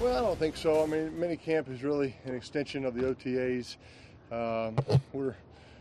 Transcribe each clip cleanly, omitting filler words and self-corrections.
Well, I don't think so. I mean, mini camp is really an extension of the OTAs. We're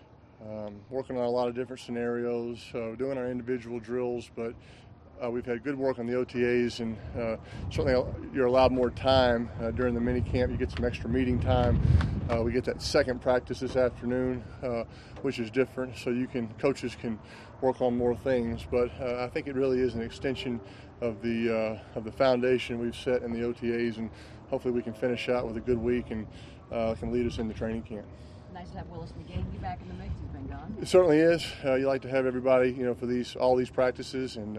working on a lot of different scenarios, doing our individual drills, but we've had good work on the OTAs, and certainly you're allowed more time during the mini camp. You get some extra meeting time. We get that second practice this afternoon, which is different, so coaches can work on more things. But I think it really is an extension of the foundation we've set in the OTAs, and hopefully we can finish out with a good week and can lead us into training camp. Nice to have Willis McGahee back in the mix. He's been gone. It certainly is. You like to have everybody, for all these practices, and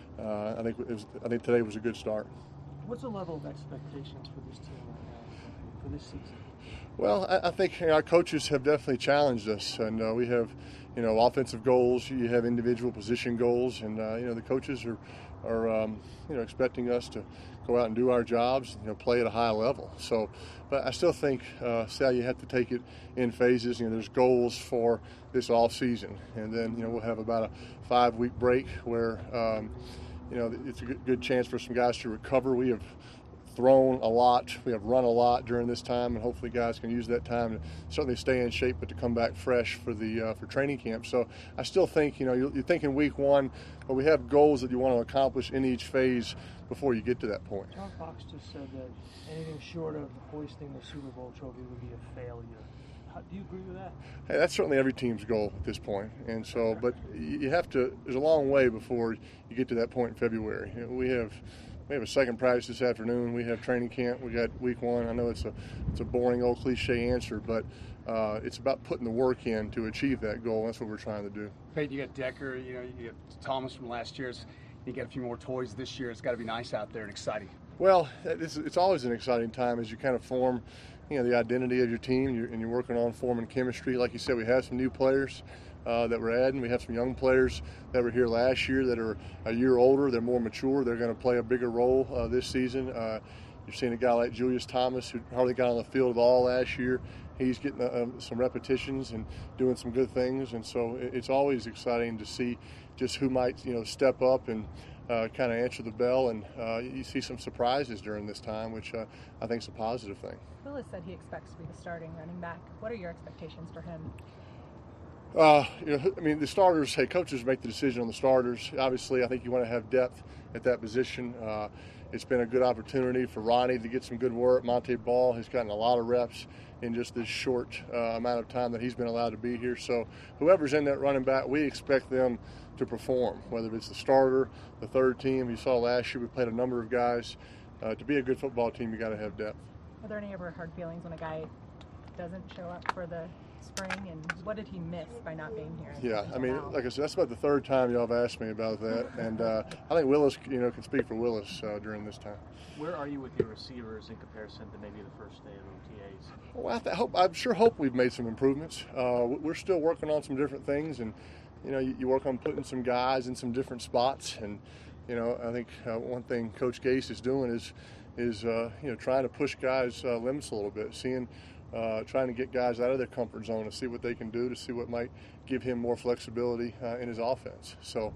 I think today was a good start. What's the level of expectations for this team right now for this season? Well, I think our coaches have definitely challenged us, and we have, offensive goals. You have individual position goals, and the coaches are expecting us to go out and do our jobs, play at a high level. So, but I still think, Sal, you have to take it in phases. There's goals for this off season, and then we'll have about a 5-week break where it's a good chance for some guys to recover. We have thrown a lot, we have run a lot during this time, and hopefully guys can use that time to certainly stay in shape, but to come back fresh for training camp. So I still think you're thinking week one, but we have goals that you want to accomplish in each phase before you get to that point. John Fox just said that anything short of hoisting the Super Bowl trophy would be a failure. Do you agree with that? Hey, that's certainly every team's goal at this point, and so, but you have to. There's a long way before you get to that point in February. We have a second practice this afternoon. We have training camp. We got week one. I know it's a boring old cliche answer, but it's about putting the work in to achieve that goal. That's what we're trying to do. Peyton, you got Decker. You got Thomas from last year. You got a few more toys this year. It's got to be nice out there and exciting. Well, it's always an exciting time as you kind of form, the identity of your team, and you're working on forming chemistry. Like you said, we have some new players that we're adding. We have some young players that were here last year that are a year older. They're more mature. They're going to play a bigger role this season. You're seeing a guy like Julius Thomas, who hardly got on the field at all last year. He's getting some repetitions and doing some good things, and so it's always exciting to see just who might step up and kind of answer the bell, and you see some surprises during this time, which I think is a positive thing. Willis said he expects to be the starting running back. What are your expectations for him? The starters, coaches make the decision on the starters. Obviously, I think you want to have depth at that position. It's been a good opportunity for Ronnie to get some good work. Monte Ball has gotten a lot of reps in just this short amount of time that he's been allowed to be here. So whoever's in that running back, we expect them to perform, whether it's the starter, the third team. You saw last year we played a number of guys. To be a good football team, you got to have depth. Are there any ever hard feelings when a guy doesn't show up for the spring, and what did he miss by not being here? Yeah, like I said, that's about the third time y'all have asked me about that, and I think Willis, can speak for Willis during this time. Where are you with your receivers in comparison to maybe the first day of OTAs? Well, I sure hope we've made some improvements. We're still working on some different things, and you work on putting some guys in some different spots, and I think one thing Coach Gase is doing is trying to push guys' limits a little bit, trying to get guys out of their comfort zone to see what they can do, to see what might give him more flexibility in his offense. So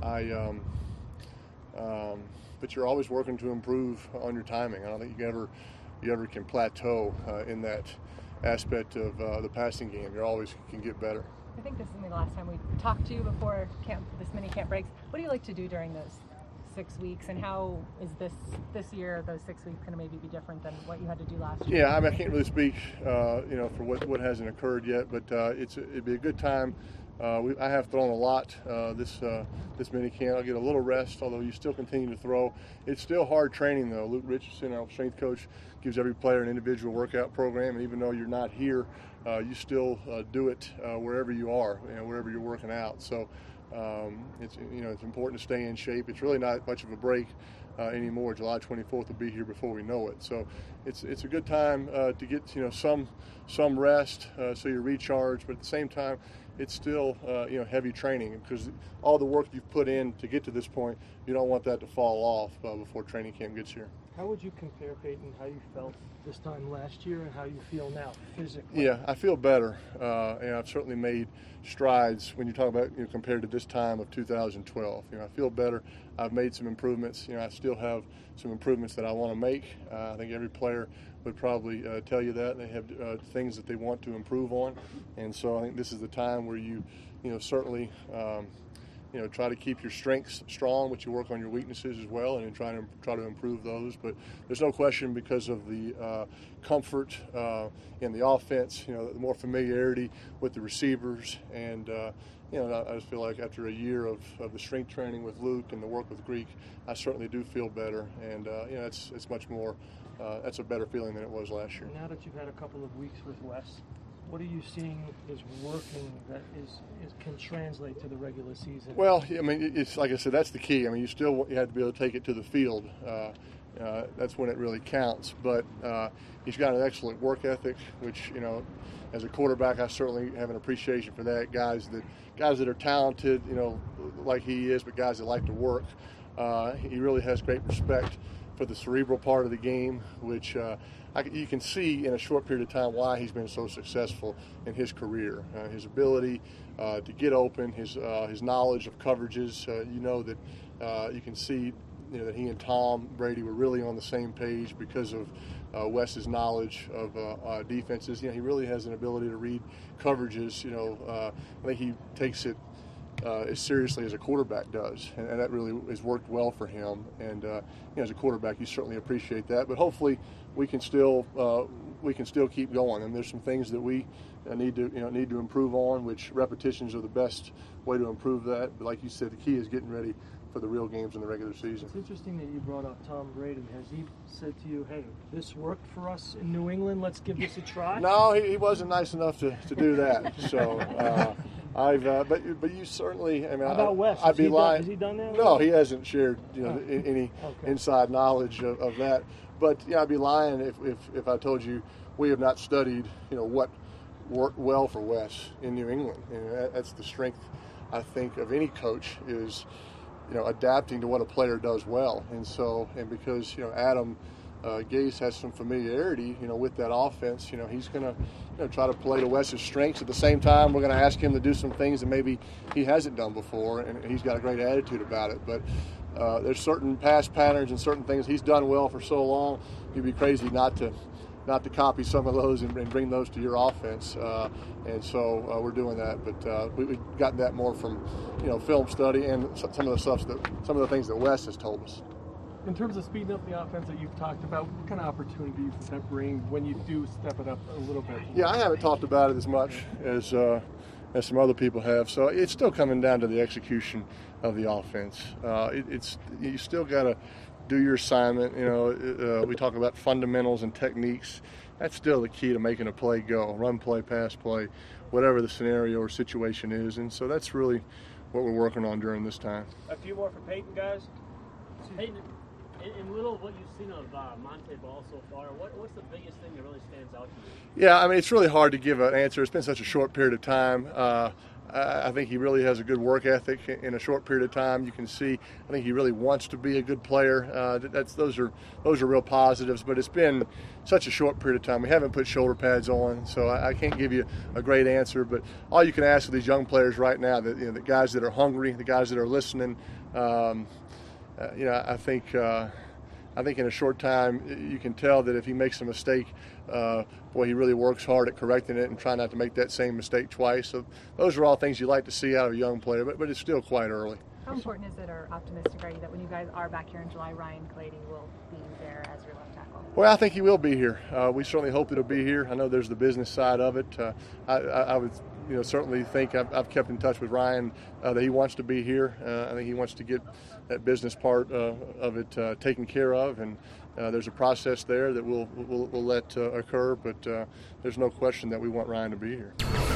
but you're always working to improve on your timing. I don't think you ever can plateau in that aspect of the passing game. You always can get better. I think this is the last time we talked to you before this mini camp breaks. What do you like to do during those 6 weeks, and how is this year, those 6 weeks, going to maybe be different than what you had to do last year? Yeah, I can't really speak, for what hasn't occurred yet, but it'd be a good time. I have thrown a lot this mini camp. I'll get a little rest, although you still continue to throw. It's still hard training, though. Luke Richardson, our strength coach, gives every player an individual workout program, and even though you're not here, you still do it wherever you are, wherever you're working out. So it's important to stay in shape. It's really not much of a break anymore. July 24th will be here before we know it. So it's a good time to get some rest, so you're recharged, but at the same time, it's still heavy training, because all the work you've put in to get to this point, you don't want that to fall off before training camp gets here. How would you compare, Peyton, how you felt this time last year and how you feel now physically? Yeah, I feel better, and I've certainly made strides when you talk about compared to this time of 2012. I feel better. I've made some improvements. I still have some improvements that I want to make. I think every player would probably tell you that. They have things that they want to improve on, and so I think this is the time where you certainly. Try to keep your strengths strong, but you work on your weaknesses as well, and then try to improve those. But there's no question, because of the comfort in the offense, the more familiarity with the receivers, and I just feel like after a year of the strength training with Luke and the work with Greek, I certainly do feel better, and it's much more. That's a better feeling than it was last year. Now that you've had a couple of weeks with Wes, what are you seeing is working that can translate to the regular season? Well, I mean, it's like I said, that's the key. I mean, you have to be able to take it to the field. That's when it really counts. But he's got an excellent work ethic, which, as a quarterback, I certainly have an appreciation for that. Guys that are talented, like he is, but guys that like to work. He really has great respect for the cerebral part of the game, which you can see in a short period of time why he's been so successful in his career. His ability to get open, his knowledge of coverages. That you can see that he and Tom Brady were really on the same page because of Wes's knowledge of defenses. He really has an ability to read coverages. I think he takes it as seriously as a quarterback does, and that really has worked well for him. And as a quarterback, you certainly appreciate that. But hopefully, we can still keep going. And there's some things that we need to improve on, which repetitions are the best way to improve that. But like you said, the key is getting ready for the real games in the regular season. It's interesting that you brought up Tom Brady. Has he said to you, "Hey, this worked for us in New England. Let's give this a try"? No, he wasn't nice enough to do that. So. But you certainly. I mean, how about Wes? I'd be lying. Has he done that? No, he hasn't shared any inside knowledge of that. But I'd be lying if I told you we have not studied what worked well for Wes in New England. That's the strength, I think, of any coach is adapting to what a player does well. And because Adam Gase has some familiarity, with that offense. He's going to try to play to Wes's strengths. At the same time, we're going to ask him to do some things that maybe he hasn't done before, and he's got a great attitude about it. But there's certain pass patterns and certain things he's done well for so long. You'd be crazy not to copy some of those and bring those to your offense. And so we're doing that. But we've gotten that more from film study and some of the things that Wes has told us. In terms of speeding up the offense that you've talked about, what kind of opportunities does that bring when you do step it up a little bit? Yeah, I haven't talked about it as much as some other people have. So it's still coming down to the execution of the offense. You still got to do your assignment. We talk about fundamentals and techniques. That's still the key to making a play go. Run play, pass play, whatever the scenario or situation is. And so that's really what we're working on during this time. A few more for Peyton, guys. Peyton, in little of what you've seen of Montee Ball so far, what's the biggest thing that really stands out to you? Yeah, I mean, it's really hard to give an answer. It's been such a short period of time. I think he really has a good work ethic in a short period of time. You can see, I think he really wants to be a good player. Those are real positives. But it's been such a short period of time. We haven't put shoulder pads on, so I can't give you a great answer. But all you can ask of these young players right now, the guys that are hungry, the guys that are listening. I think in a short time you can tell that if he makes a mistake, he really works hard at correcting it and trying not to make that same mistake twice. So those are all things you like to see out of a young player, but it's still quite early. How important is it, or optimistic are you, that when you guys are back here in July, Ryan Clady will be there as your left tackle? Well, I think he will be here. We certainly hope that he'll be here. I know there's the business side of it. I would certainly think I've kept in touch with Ryan that he wants to be here. I think he wants to get that business part of it taken care of, and there's a process there that we'll let occur. But there's no question that we want Ryan to be here.